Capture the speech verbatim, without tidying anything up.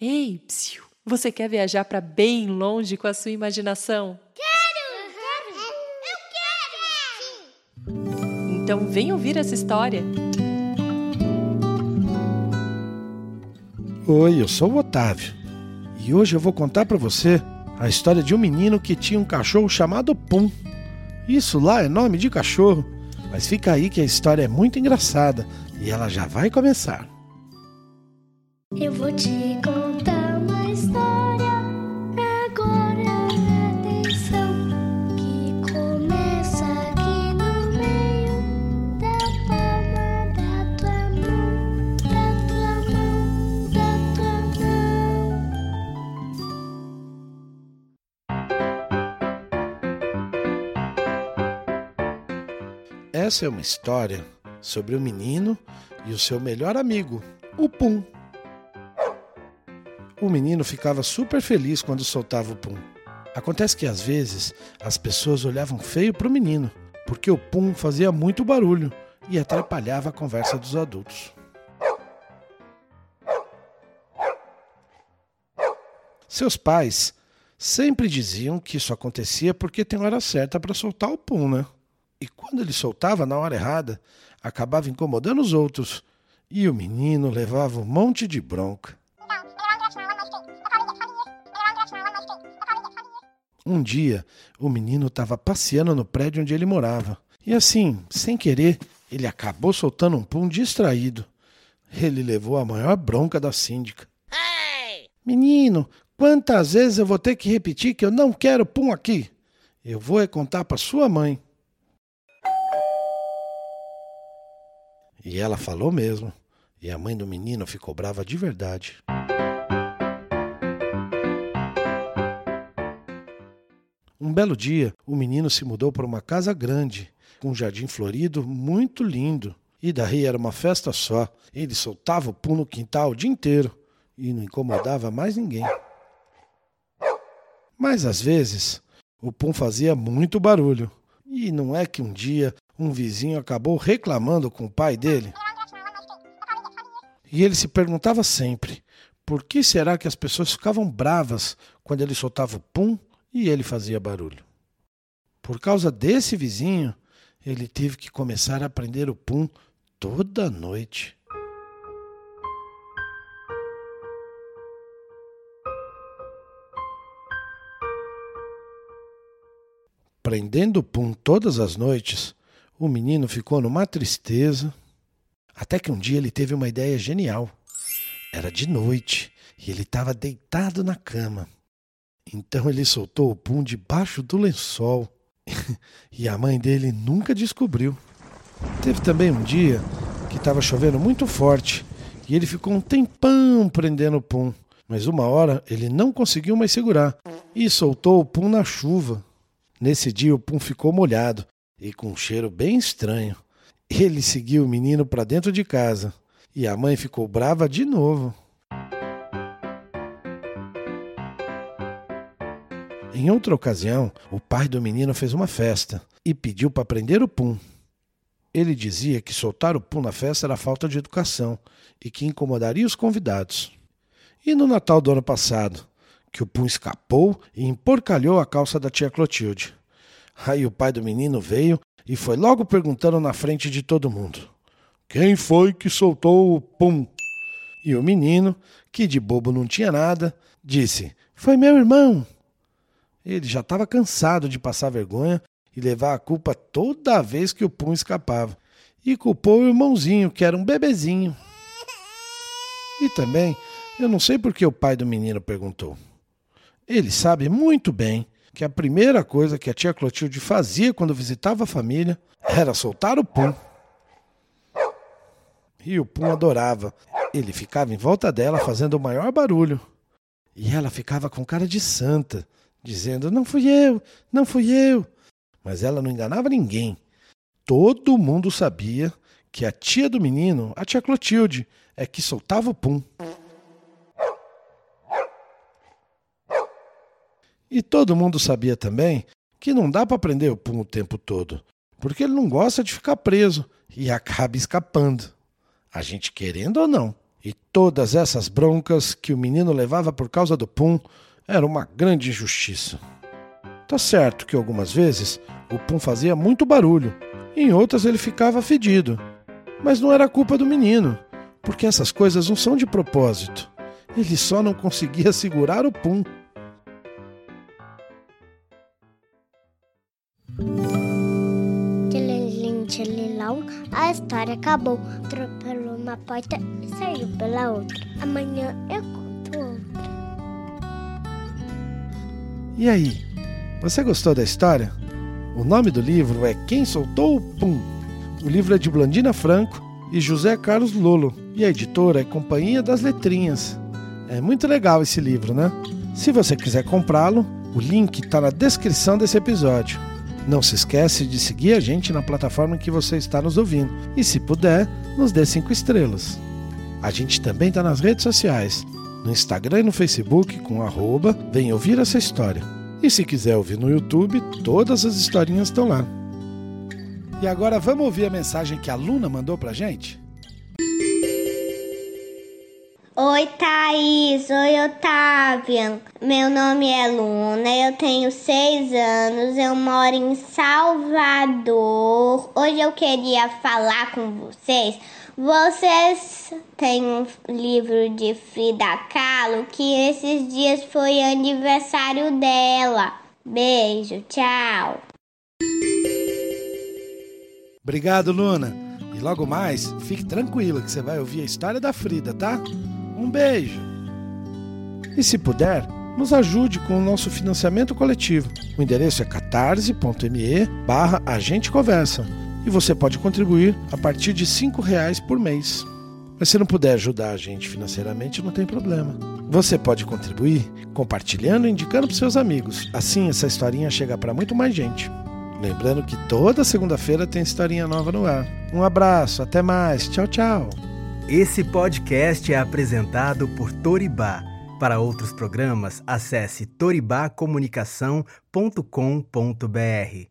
Ei, psiu, você quer viajar para bem longe com a sua imaginação? Quero! Eu quero! Sim! Então vem ouvir essa história. Oi, eu sou o Otávio e hoje eu vou contar para você a história de um menino que tinha um cachorro chamado Pum. Isso lá é nome de cachorro, mas fica aí que a história é muito engraçada e ela já vai começar. Eu vou te contar uma história, agora atenção, que começa aqui no meio da palma da tua mão, da tua mão, da tua mão. Essa é uma história sobre o menino e o seu melhor amigo, o Pum. O menino ficava super feliz quando soltava o Pum. Acontece que às vezes as pessoas olhavam feio para o menino, porque o Pum fazia muito barulho e atrapalhava a conversa dos adultos. Seus pais sempre diziam que isso acontecia porque tem hora certa para soltar o Pum, né? E quando ele soltava na hora errada, acabava incomodando os outros e o menino levava um monte de bronca. Um dia, o menino estava passeando no prédio onde ele morava. E assim, sem querer, ele acabou soltando um Pum distraído. Ele levou a maior bronca da síndica. Hey! Menino, quantas vezes eu vou ter que repetir que eu não quero Pum aqui? Eu vou é contar para sua mãe. E ela falou mesmo. E a mãe do menino ficou brava de verdade. Um belo dia, o menino se mudou para uma casa grande, com um jardim florido muito lindo. E daí era uma festa só. Ele soltava o Pum no quintal o dia inteiro e não incomodava mais ninguém. Mas às vezes, o Pum fazia muito barulho. E não é que um dia um vizinho acabou reclamando com o pai dele? E ele se perguntava sempre, por que será que as pessoas ficavam bravas quando ele soltava o Pum e ele fazia barulho? Por causa desse vizinho, ele teve que começar a aprender o Pum toda noite. Aprendendo o Pum todas as noites, o menino ficou numa tristeza, até que um dia ele teve uma ideia genial. Era de noite e ele estava deitado na cama. Então ele soltou o Pum debaixo do lençol e a mãe dele nunca descobriu. Teve também um dia que estava chovendo muito forte e ele ficou um tempão prendendo o Pum, mas uma hora ele não conseguiu mais segurar e soltou o Pum na chuva. Nesse dia o Pum ficou molhado e com um cheiro bem estranho. Ele seguiu o menino para dentro de casa e a mãe ficou brava de novo. Em outra ocasião, o pai do menino fez uma festa e pediu para prender o Pum. Ele dizia que soltar o Pum na festa era falta de educação e que incomodaria os convidados. E no Natal do ano passado, que o Pum escapou e emporcalhou a calça da tia Clotilde. Aí o pai do menino veio e foi logo perguntando na frente de todo mundo: quem foi que soltou o Pum? E o menino, que de bobo não tinha nada, disse: foi meu irmão. Ele já estava cansado de passar vergonha e levar a culpa toda vez que o Pum escapava. E culpou o irmãozinho, que era um bebezinho. E também, eu não sei por que o pai do menino perguntou. Ele sabe muito bem que a primeira coisa que a tia Clotilde fazia quando visitava a família era soltar o Pum. E o Pum adorava. Ele ficava em volta dela fazendo o maior barulho. E ela ficava com cara de santa, dizendo: não fui eu, não fui eu. Mas ela não enganava ninguém. Todo mundo sabia que a tia do menino, a tia Clotilde, é que soltava o Pum. E todo mundo sabia também que não dá para prender o Pum o tempo todo, porque ele não gosta de ficar preso e acaba escapando. A gente querendo ou não, E todas essas broncas que o menino levava por causa do Pum era uma grande injustiça. Tá certo que algumas vezes o Pum fazia muito barulho, e em outras ele ficava fedido. Mas não era culpa do menino, porque essas coisas não são de propósito. Ele só não conseguia segurar o Pum. Tchelilim, tchelilão, a história acabou. Atropelou uma porta e saiu pela outra. Amanhã eu conto outra. E aí, você gostou da história? O nome do livro é Quem Soltou o Pum? O livro é de Blandina Franco e José Carlos Lolo, e a editora é Companhia das Letrinhas. É muito legal esse livro, né? Se você quiser comprá-lo, o link está na descrição desse episódio. Não se esquece de seguir a gente na plataforma em que você está nos ouvindo. E se puder, nos dê cinco estrelas. A gente também está nas redes sociais, no Instagram e no Facebook com arroba Vem Ouvir Essa História. E se quiser ouvir no YouTube, todas as historinhas estão lá. E agora vamos ouvir a mensagem que a Luna mandou pra gente? Oi, Thaís. Oi, Otávia. Meu nome é Luna, eu tenho seis anos, eu moro em Salvador. Hoje eu queria falar com vocês. Vocês têm um livro de Frida Kahlo que esses dias foi aniversário dela. Beijo, tchau. Obrigado, Luna. E logo mais, fique tranquila que você vai ouvir a história da Frida, tá? Um beijo! E se puder, nos ajude com o nosso financiamento coletivo. O endereço é catarse.me barra a gente conversa. E você pode contribuir a partir de cinco reais por mês. Mas se não puder ajudar a gente financeiramente, não tem problema. Você pode contribuir compartilhando e indicando para seus amigos. Assim, essa historinha chega para muito mais gente. Lembrando que toda segunda-feira tem historinha nova no ar. Um abraço, até mais. Tchau, tchau. Esse podcast é apresentado por Toribá. Para outros programas, acesse toribá comunicação ponto com ponto br.